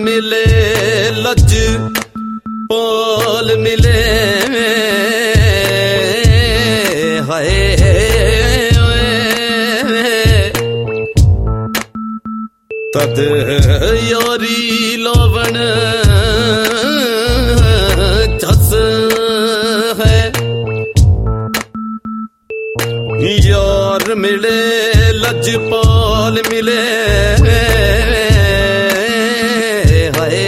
मिले लज पाल मिले हाय तद यारी लावण जस है यार मिले लजपाल मिले हाय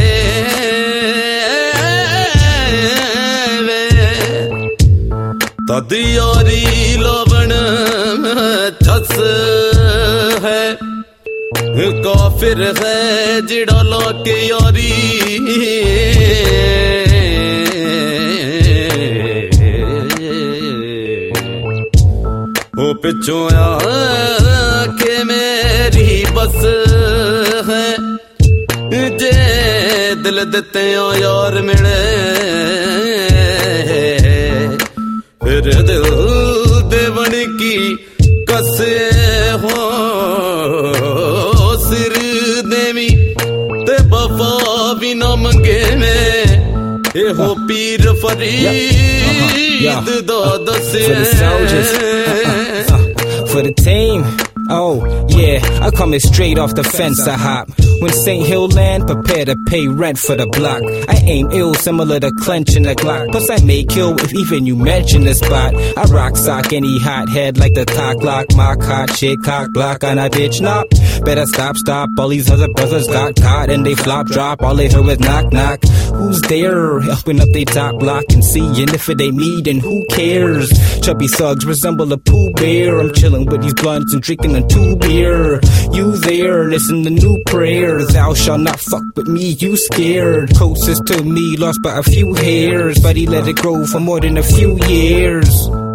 तद यारी लावण जस है काफिर है जिड़ा लाके यारी ओ पिछों आके मेरी बस है जे दिल देते यार मिले फिर दिल देवन की कसे हो सिर देवी ते वफा भी ना मंगे में ए हो पीर फरीद दा दसे for the team. Oh, yeah, I coming straight off the fence, I hop. When St. Hill land, prepare to pay rent for the block. I aim ill, similar to clenching a Glock. Plus I may kill if even you mention the spot. I rock sock any hot head like the cock lock. Mock hot shit, cock block on a bitch knock. Better stop, all these other brothers got caught and they flop drop. All they heard was knock knock. Who's there? Helping up they top block and seeing if it ain't me, then who cares? Chubby thugs resemble a Pooh Bear. I'm chilling with these blunts and drinking a 2 beer. You there, listen to new prayers. Thou shalt not fuck with me, you scared. Closest to me, lost by a few hairs, but he let it grow for more than a few years.